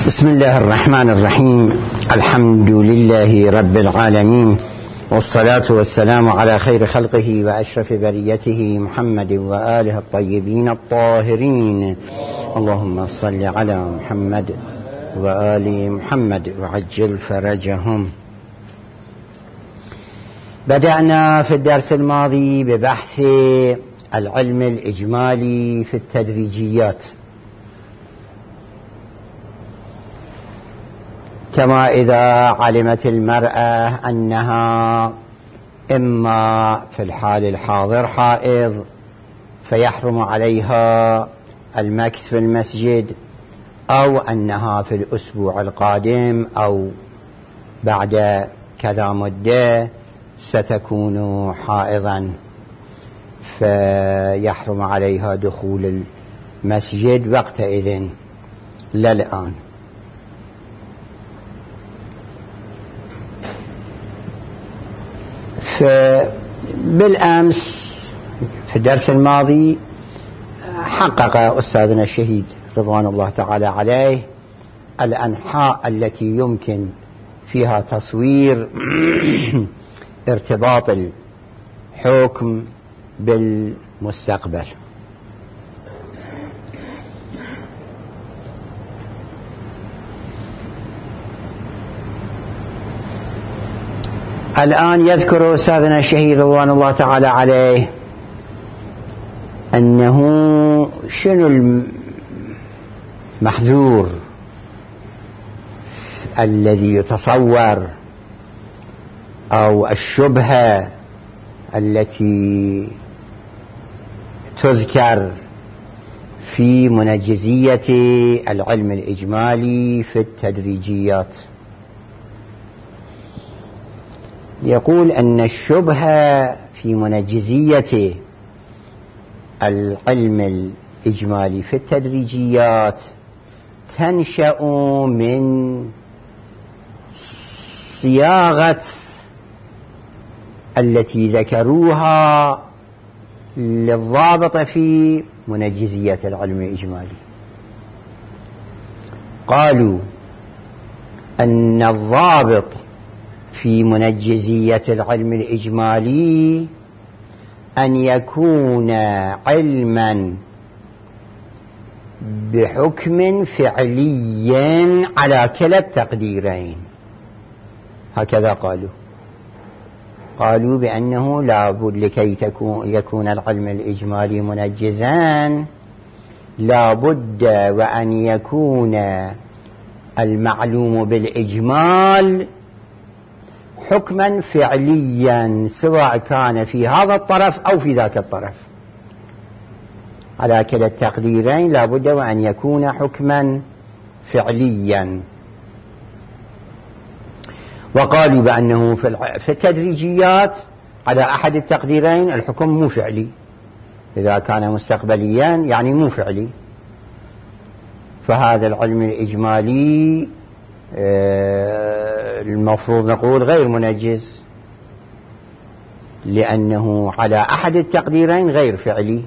بسم الله الرحمن الرحيم. الحمد لله رب العالمين، والصلاة والسلام على خير خلقه وأشرف بريته محمد وآله الطيبين الطاهرين. اللهم صل على محمد وآل محمد وعجل فرجهم. بدأنا في الدرس الماضي ببحث العلم الإجمالي في التدريجيات، كما إذا علمت المرأة أنها إما في الحال الحاضر حائض فيحرم عليها المكث في المسجد، أو أنها في الأسبوع القادم أو بعد كذا مدة ستكون حائضا فيحرم عليها دخول المسجد وقتئذ، لا الآن. بالأمس في الدرس الماضي حقق أستاذنا الشهيد رضوان الله تعالى عليه الأنحاء التي يمكن فيها تصوير ارتباط الحكم بالمستقبل. الآن يذكر أستاذنا الشهيد رضوان الله تعالى عليه أنه شنو المحذور الذي يتصور أو الشبهة التي تذكر في منجزية العلم الإجمالي في التدريجيات. يقول أن الشبهة في منجزية العلم الإجمالي في التدريجيات تنشأ من صياغة التي ذكروها للضابط في منجزية العلم الإجمالي. قالوا أن الضابط في منجزية العلم الإجمالي أن يكون علما بحكم فعلي على كلا التقديرين. هكذا قالوا بأنه لابد لكي يكون العلم الإجمالي منجزا لابد وأن يكون المعلوم بالإجمال حكما فعليا، سواء كان في هذا الطرف أو في ذاك الطرف، على كلا التقديرين لابد وأن يكون حكما فعليا. وقالوا بأنه في التدريجيات على أحد التقديرين الحكم مو فعلي، إذا كان مستقبليا يعني مو فعلي، فهذا العلم الإجمالي المفروض نقول غير منجز، لأنه على أحد التقديرين غير فعلي.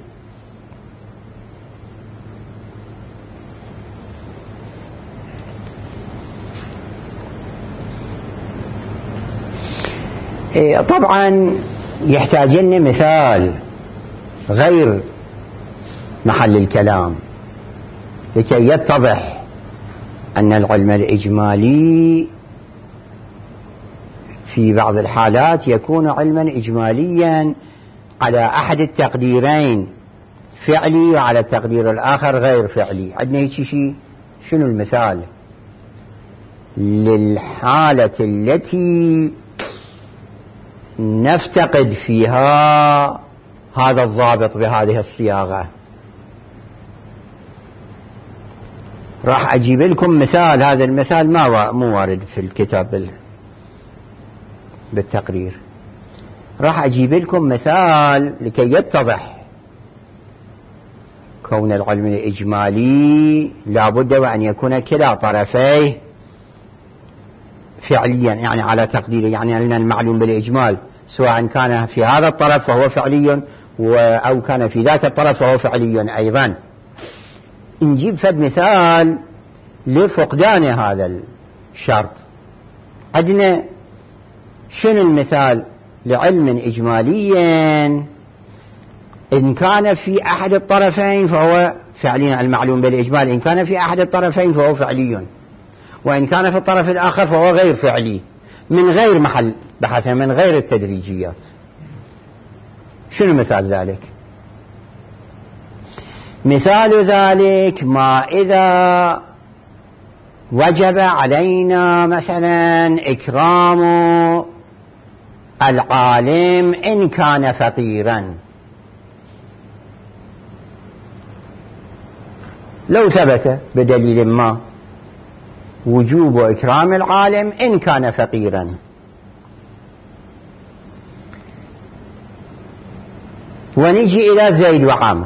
طبعا يحتاج لنا مثال غير محل الكلام لكي يتضح أن العلم الإجمالي في بعض الحالات يكون علما إجماليا على أحد التقديرين فعلي وعلى التقدير الآخر غير فعلي. عندنا هيك شيء. شنو المثال للحالة التي نفتقد فيها هذا الضابط بهذه الصياغة؟ راح أجيب لكم مثال. هذا المثال مو وارد في الكتاب بالتقرير. راح أجيب لكم مثال لكي يتضح كون العلم الإجمالي لابد وأن يكون كلا طرفيه فعليا، يعني على تقديره، يعني لنا المعلوم بالإجمال سواء كان في هذا الطرف فهو فعلي أو كان في ذاك الطرف فهو فعلي أيضا. نجيب فد مثال لفقدان هذا الشرط. عندنا شنو المثال لعلم إجمالي إن كان في أحد الطرفين فهو فعلي المعلوم بالإجمال، إن كان في أحد الطرفين فهو فعلي، وإن كان في الطرف الآخر فهو غير فعلي، من غير محل بحث، من غير التدريجيات. شنو مثال ذلك؟ مثال ذلك ما إذا وجب علينا مثلا إكرام العالم إن كان فقيرا. لو ثبت بدليل ما وجوب إكرام العالم إن كان فقيرا، ونجي إلى زيد وعمر،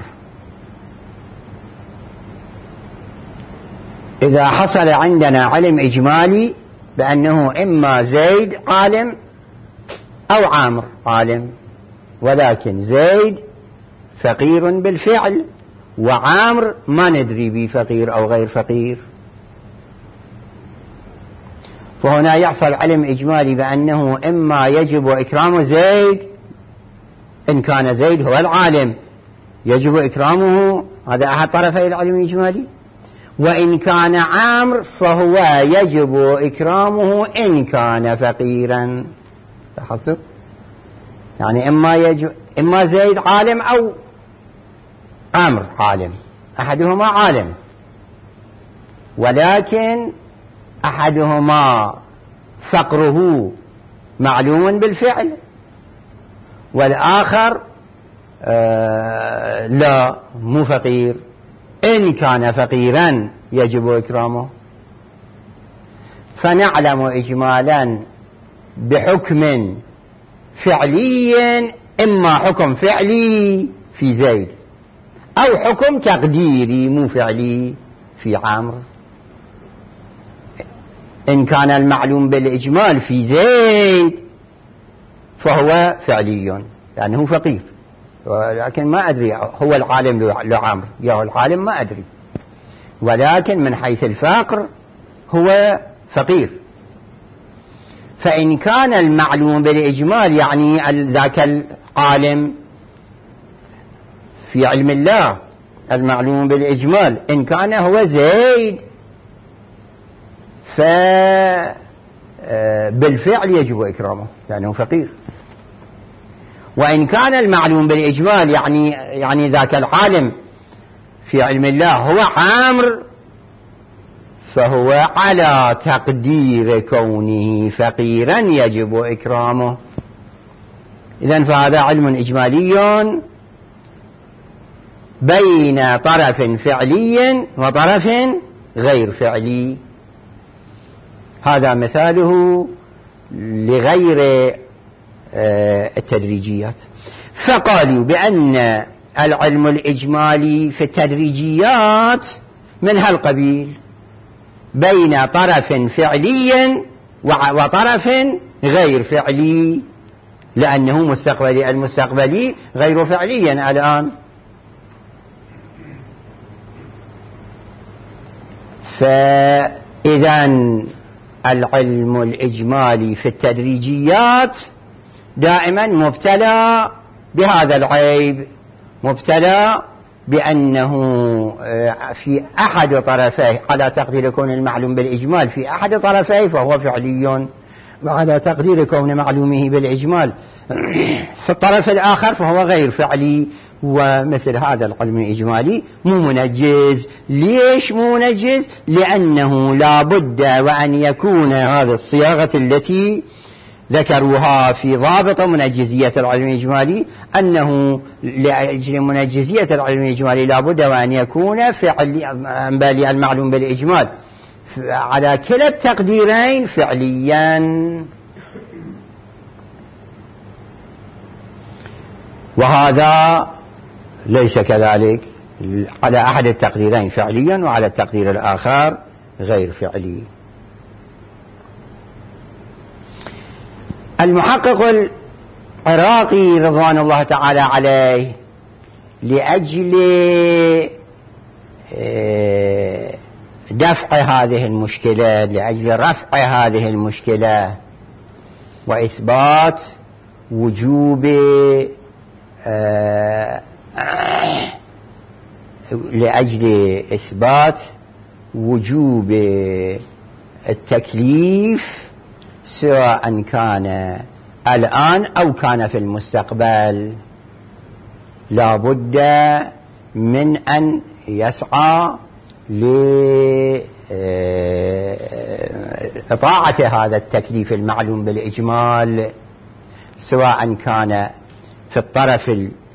إذا حصل عندنا علم إجمالي بأنه إما زيد عالم أو عامر عالم، ولكن زيد فقير بالفعل وعامر ما ندري به فقير أو غير فقير، فهنا يحصل علم إجمالي بأنه إما يجب إكرام زيد إن كان زيد هو العالم يجب إكرامه، هذا أحد طرفي العلم الإجمالي، وإن كان عامر فهو يجب إكرامه إن كان فقيرا. لاحظتوا؟ يعني إما زيد عالم أو عامر عالم، أحدهما عالم، ولكن أحدهما فقره معلوم بالفعل، والآخر لا مو فقير، إن كان فقيرا يجب إكرامه. فنعلم إجمالا بحكم فعلي، إما حكم فعلي في زيد أو حكم تقديري مو فعلي في عمرو. إن كان المعلوم بالإجمال في زيد فهو فعلي لأنه فقير، ولكن ما أدري هو العالم لعمرو يا العالم ما أدري، ولكن من حيث الفقر هو فقير. فإن كان المعلوم بالإجمال يعني ذاك العالم في علم الله المعلوم بالإجمال إن كان هو زيد فبالفعل يجب إكرامه لأنه فقير. وإن كان المعلوم بالإجمال يعني ذاك العالم في علم الله هو عامر فهو على تقدير كونه فقيرا يجب إكرامه. إذن فهذا علم إجمالي بين طرف فعلي وطرف غير فعلي. هذا مثاله لغير التدريجيات. فقالوا بأن العلم الإجمالي في التدريجيات من هالقبيل بين طرف فعلي وطرف غير فعلي، لأنه مستقبلي، المستقبلي غير فعليا الآن. فإذن العلم الإجمالي في التدريجيات دائما مبتلى بهذا العيب، مبتلى بأنه في أحد طرفيه على تقدير كون المعلوم بالإجمال في أحد طرفيه فهو فعلي، وعلى تقدير كون معلومه بالإجمال في الطرف الآخر فهو غير فعلي. ومثل هذا العلم الإجمالي مو منجز. ليش مو منجز؟ لأنه لا بد وأن يكون هذه الصياغة التي ذكروها في ضابط منجزية العلم الإجمالي، أنه لأجل منجزية العلم الإجمالي لا بد وأن يكون فعلي المعلوم بالإجمال على كلا التقديرين فعليا، وهذا ليس كذلك، على أحد التقديرين فعليا وعلى التقدير الآخر غير فعلي. المحقق العراقي رضوان الله تعالى عليه لأجل دفع هذه المشكلة، لأجل رفع هذه المشكلة وإثبات وجوب لأجل إثبات وجوب التكليف سواء كان الآن أو كان في المستقبل، لا بد من أن يسعى لإطاعة هذا التكليف المعلوم بالإجمال، سواء كان في الطرف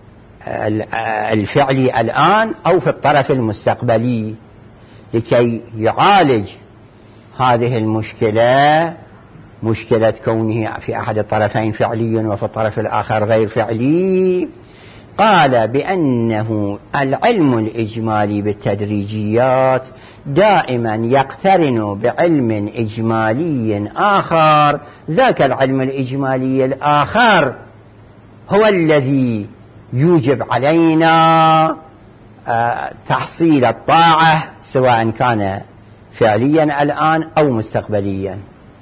الفعلي الآن أو في الطرف المستقبلي، لكي يعالج هذه المشكلة، مشكلة كونه في أحد الطرفين فعلي وفي الطرف الآخر غير فعلي. قال بأنه العلم الإجمالي بالتدريجيات دائما يقترن بعلم إجمالي آخر، ذاك العلم الإجمالي الآخر هو الذي يوجب علينا تحصيل الطاعة سواء كان فعليا الآن أو مستقبليا.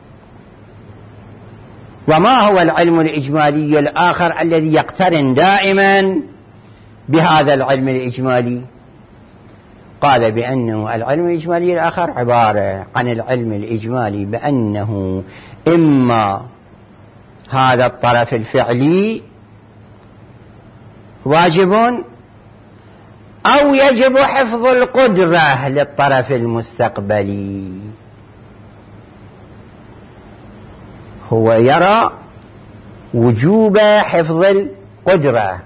وما هو العلم الإجمالي الآخر الذي يقترن دائما بهذا العلم الإجمالي؟ قال بأنه العلم الإجمالي الآخر عبارة عن العلم الإجمالي بأنه إما هذا الطرف الفعلي واجب أو يجب حفظ القدرة للطرف المستقبلي. هو يرى وجوب حفظ القدرة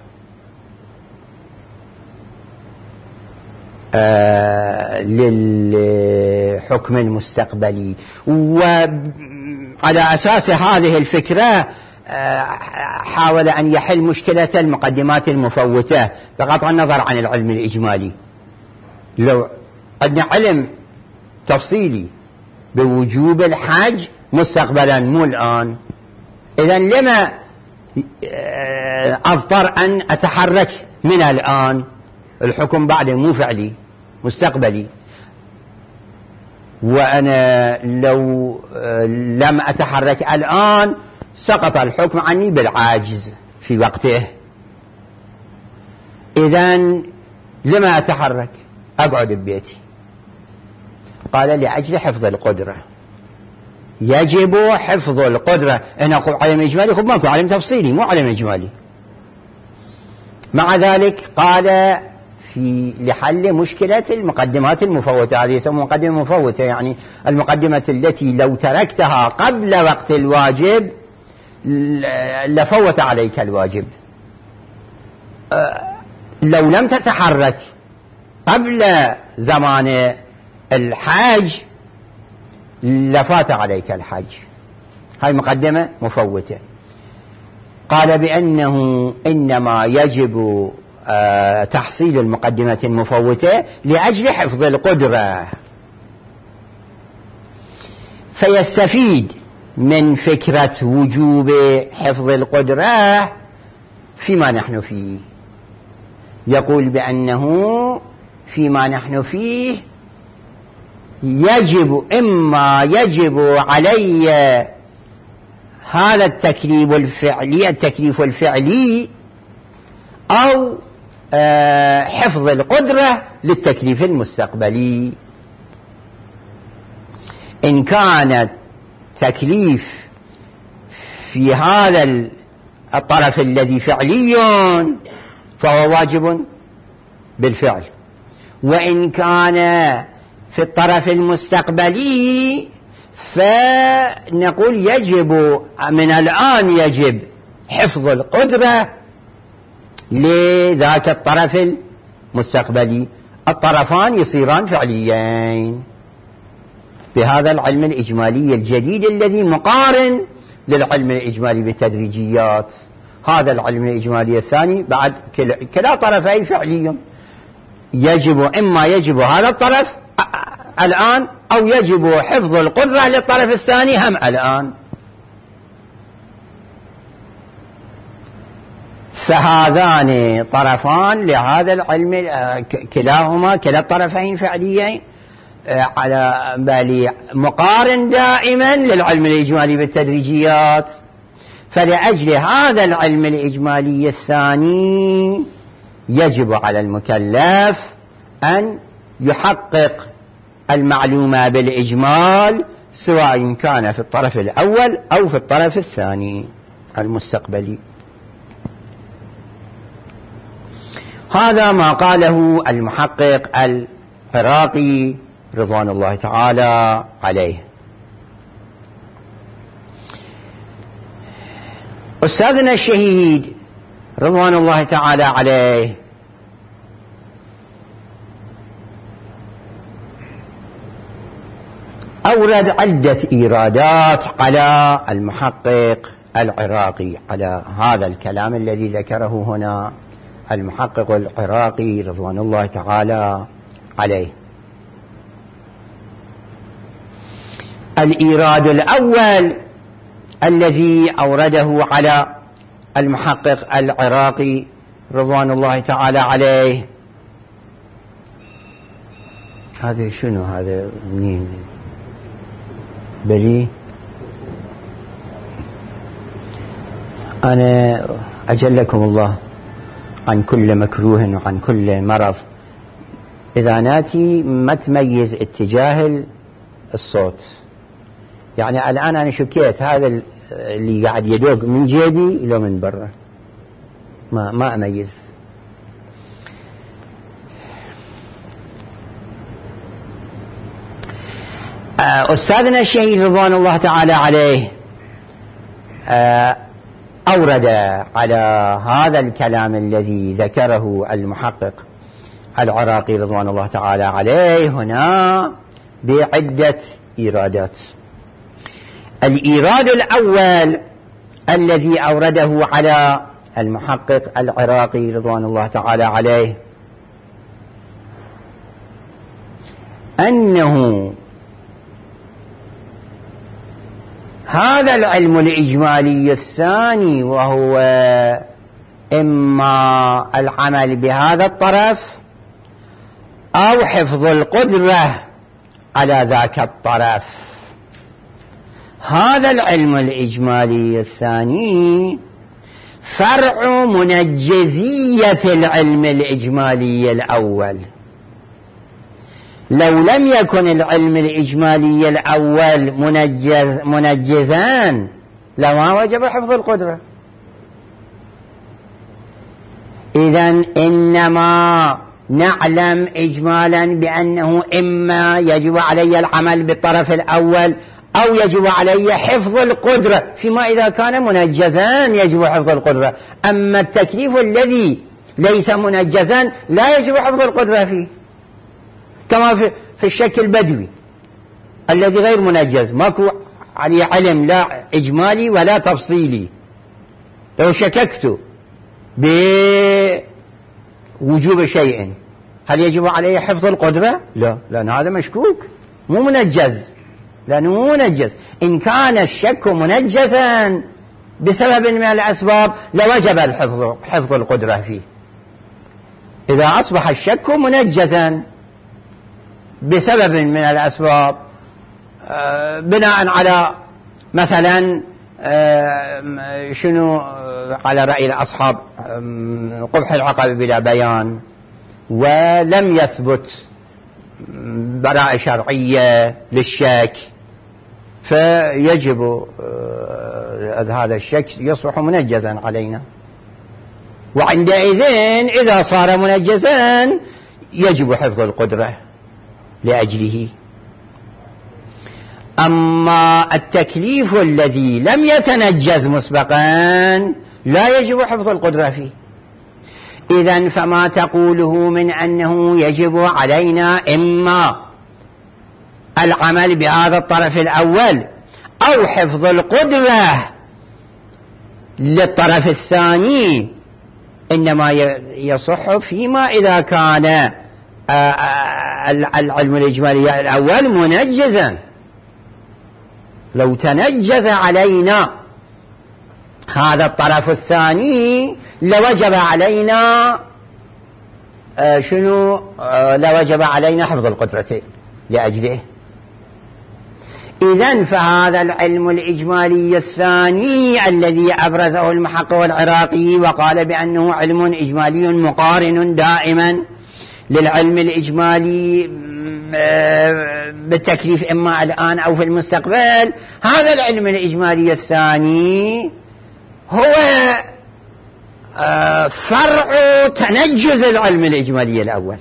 للحكم المستقبلي، وعلى أساس هذه الفكرة حاول أن يحل مشكلة المقدمات المفوتة بقطع النظر عن العلم الإجمالي. لو عندنا علم تفصيلي بوجوب الحج مستقبلا مو الآن، إذن لما أضطر أن أتحرك من الآن؟ الحكم بعد مو فعلي مستقبلي، وأنا لو لم أتحرك الآن سقط الحكم عني بالعاجز في وقته. إذن لما أتحرك؟ أقعد ببيتي. قال لأجل حفظ القدرة يجب حفظ القدرة. هنا علم إجمالي، خب ماكو علم تفصيلي مو علم إجمالي. مع ذلك قال في لحل مشكلة المقدمات المفوتة، هذه يسمى مقدمة مفوتة، يعني المقدمة التي لو تركتها قبل وقت الواجب لفوت عليك الواجب. لو لم تتحرك قبل زمان الحج لفات عليك الحج. هاي مقدمة مفوتة. قال بأنه إنما يجب تحصيل المقدمة المفوتة لأجل حفظ القدرة، فيستفيد من فكرة وجوب حفظ القدرة فيما نحن فيه. يقول بأنه فيما نحن فيه يجب إما يجب علي هذا التكليف الفعلي أو حفظ القدرة للتكليف المستقبلي. إن كان تكليف في هذا الطرف الذي فعلي فهو واجب بالفعل، وإن كان في الطرف المستقبلي فنقول يجب من الآن يجب حفظ القدرة لذاك الطرف المستقبلي. الطرفان يصيران فعليين بهذا العلم الإجمالي الجديد الذي مقارن للعلم الإجمالي بالتدريجيات. هذا العلم الإجمالي الثاني بعد كلا طرفي فعلي، يجب إما يجب هذا الطرف الآن أو يجب حفظ القدرة للطرف الثاني هم الآن. فهذان طرفان لهذا العلم، كلا الطرفين فعليين، على بالي مقارن دائما للعلم الإجمالي بالتدريجيات. فلأجل هذا العلم الإجمالي الثاني يجب على المكلف أن يحقق المعلومة بالإجمال، سواء كان في الطرف الأول أو في الطرف الثاني المستقبلي. هذا ما قاله المحقق العراقي رضوان الله تعالى عليه. أستاذنا الشهيد رضوان الله تعالى عليه أورد عدة إيرادات على المحقق العراقي، على هذا الكلام الذي ذكره هنا المحقق العراقي رضوان الله تعالى عليه. الإيراد الأول الذي أورده على المحقق العراقي رضوان الله تعالى عليه، هذا شنو؟ هذا منين؟ بلي أنا أجلكم الله عن كل مكروه وعن كل مرض. إذا ناتي ما تميز اتجاه الصوت، يعني الآن أنا شكيت هذا اللي قاعد يدوق من جيبي لو من برا، ما أميز. أستاذنا الشهيد رضوان الله تعالى عليه أورد على هذا الكلام الذي ذكره المحقق العراقي رضوان الله تعالى عليه هنا بعدة إيرادات. الإيراد الأول الذي أورده على المحقق العراقي رضوان الله تعالى عليه أنه هذا العلم الإجمالي الثاني، وهو إما العمل بهذا الطرف أو حفظ القدرة على ذاك الطرف، هذا العلم الإجمالي الثاني فرع منجزية العلم الإجمالي الأول. لو لم يكن العلم الإجمالي الأول منجزان لما وجب حفظ القدرة. إذن إنما نعلم إجمالا بأنه إما يجب علي العمل بالطرف الأول أو يجب علي حفظ القدرة، فيما إذا كان منجزان يجب حفظ القدرة. أما التكليف الذي ليس منجزان لا يجب حفظ القدرة فيه، كما في الشك البدوي الذي غير منجز، ماكو عليه علم لا إجمالي ولا تفصيلي. لو شككت بوجوب شيء هل يجب عليه حفظ القدرة؟ لا، لأن هذا مشكوك مو منجز، لأنه مو منجز. إن كان الشك منجزا بسبب من الأسباب لوجب حفظ القدرة فيه. إذا أصبح الشك منجزا بسبب من الأسباب بناء على مثلا شنو على رأي الأصحاب قبح العقب بلا بيان، ولم يثبت براءة شرعية للشك، فيجب هذا الشك يصبح منجزا علينا، وعندئذ إذا صار منجزا يجب حفظ القدرة لأجله. أما التكليف الذي لم يتنجز مسبقا لا يجب حفظ القدرة فيه. إذن فما تقوله من أنه يجب علينا إما العمل بهذا الطرف الأول أو حفظ القدرة للطرف الثاني إنما يصح فيما إذا كان العلم الإجمالي الأول منجزا. لو تنجز علينا هذا الطرف الثاني لوجب علينا لوجب علينا حفظ القدرتين، لأجله. إذن فهذا العلم الإجمالي الثاني الذي أبرزه المحقق العراقي وقال بأنه علم إجمالي مقارن دائما للعلم الإجمالي بالتكليف إما الآن أو في المستقبل، هذا العلم الإجمالي الثاني هو فرع تنجز العلم الإجمالي الأول.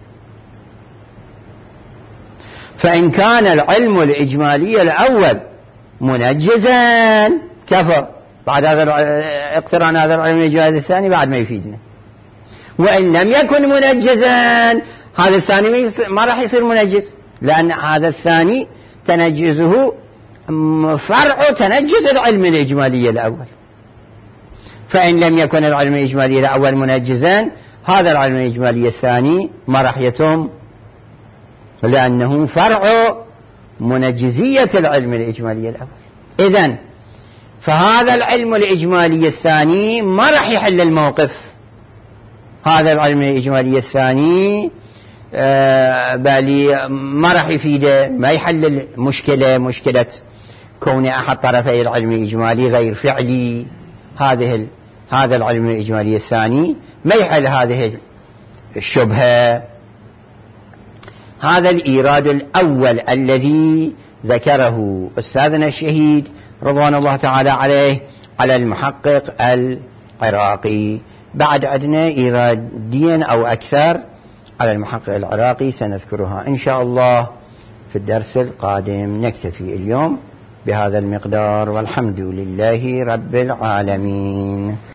فإن كان العلم الإجمالي الأول منجزا كفر، بعد هذا اقتران هذا العلم الإجمالي الثاني بعد ما يفيدنا. وإن لم يكن منجزا هذا الثاني ما راح يصير منجز، لأن هذا الثاني تنجزه فرع تنجز العلم الإجمالي الأول. فإن لم يكن العلم الإجمالي الأول منجزا هذا العلم الإجمالي الثاني ما راح يتم، لأنه فرع منجزية العلم الإجمالي الأول. إذن فهذا العلم الإجمالي الثاني ما راح يحل الموقف. هذا العلم الإجمالي الثاني بالي ما راح يفيده، ما يحل المشكلة، مشكلة كون أحد طرفي العلم الإجمالي غير فعلي. هذا العلم الإجمالي الثاني ما يحل هذه الشبهة. هذا الإيراد الأول الذي ذكره أستاذنا الشهيد رضوان الله تعالى عليه على المحقق العراقي. بعد عندنا إيرادين أو أكثر على المحقق العراقي سنذكرها إن شاء الله في الدرس القادم. نكتفي اليوم بهذا المقدار، والحمد لله رب العالمين.